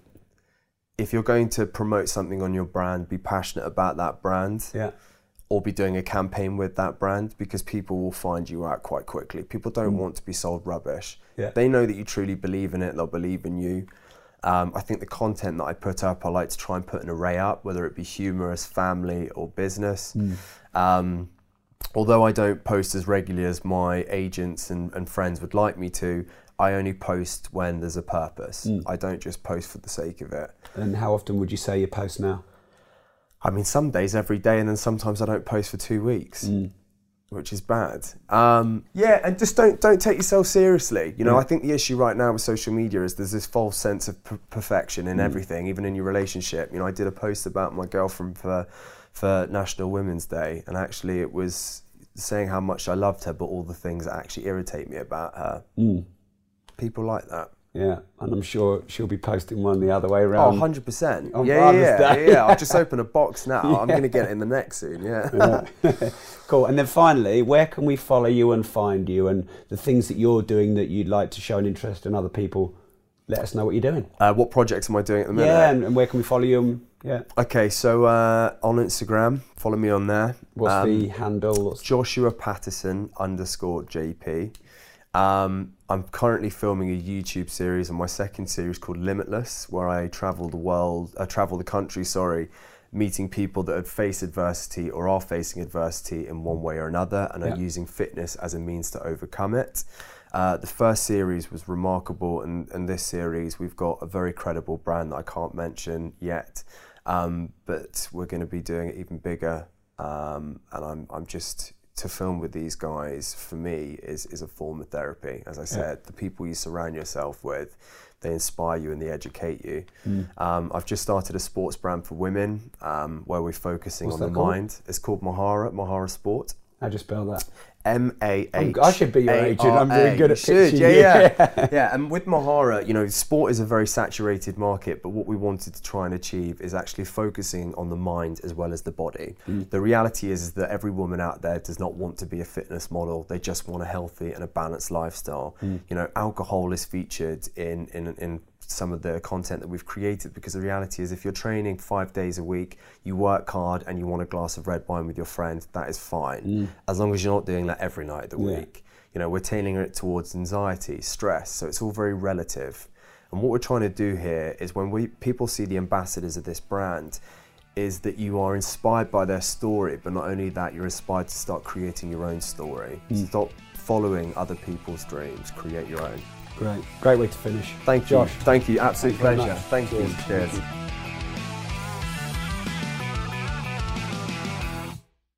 If you're going to promote something on your brand, be passionate about that brand. Yeah. Or be doing a campaign with that brand, because people will find you out quite quickly. People don't mm. want to be sold rubbish. Yeah. They know that you truly believe in it, they'll believe in you. Um, I think the content that I put up, I like to try and put an array up, whether it be humorous, family or business. Mm. Um, although I don't post as regularly as my agents and, and friends would like me to, I only post when there's a purpose. Mm. I don't just post for the sake of it. And how often would you say you post now? I mean, some days every day, and then sometimes I don't post for two weeks, mm. which is bad. Um, yeah, and just don't don't take yourself seriously. You know, yeah. I think the issue right now with social media is there's this false sense of p- perfection in mm. everything, even in your relationship. You know, I did a post about my girlfriend for for National Women's Day, and actually it was saying how much I loved her, but all the things that actually irritate me about her. Mm. People like that. Yeah, and I'm sure she'll be posting one the other way around. Oh, one hundred percent. Yeah, yeah, yeah, yeah. I'll just open a box now. Yeah. I'm going to get it in the next soon, yeah. yeah. Cool. And then finally, where can we follow you and find you, and the things that you're doing that you'd like to show an interest in other people? Let us know what you're doing. Uh, what projects am I doing at the minute? Yeah, and, and where can we follow you? Yeah. Okay, so uh, on Instagram, follow me on there. What's um, the handle? What's Joshua Patterson underscore J P. Um, I'm currently filming a YouTube series on my second series called Limitless, where I travel the world, I uh, travel the country, sorry, meeting people that have faced adversity or are facing adversity in one way or another, and yeah. are using fitness as a means to overcome it. Uh, the first series was remarkable, and, and this series we've got a very credible brand that I can't mention yet, um, but we're going to be doing it even bigger, um, and I'm I'm just. To film with these guys, for me, is is a form of therapy. As I said, yeah. the people you surround yourself with, they inspire you and they educate you. Mm. Um, I've just started a sports brand for women, um, where we're focusing What's on the called? mind. It's called Mahara, Mahara Sport. How'd you spell that? M A H. I should be your agent. I'm very good at should, pitching. Yeah, yeah. yeah, and with Mahara, you know, sport is a very saturated market, but what we wanted to try and achieve is actually focusing on the mind as well as the body. Mm. The reality is, is that every woman out there does not want to be a fitness model. They just want a healthy and a balanced lifestyle. Mm. You know, alcohol is featured in, in, in some of the content that we've created, because the reality is if you're training five days a week, you work hard and you want a glass of red wine with your friend, that is fine. Mm. As long as you're not doing that every night of the yeah. week. You know, we're tailoring it towards anxiety, stress, so it's all very relative. And what we're trying to do here is when we people see the ambassadors of this brand, is that you are inspired by their story, but not only that, you're inspired to start creating your own story. Mm. Stop following other people's dreams, create your own. Great. Great way to finish. Thank you. Josh. Thank you. Absolute Thank you pleasure. Thank you. Cheers. Cheers. Thank you.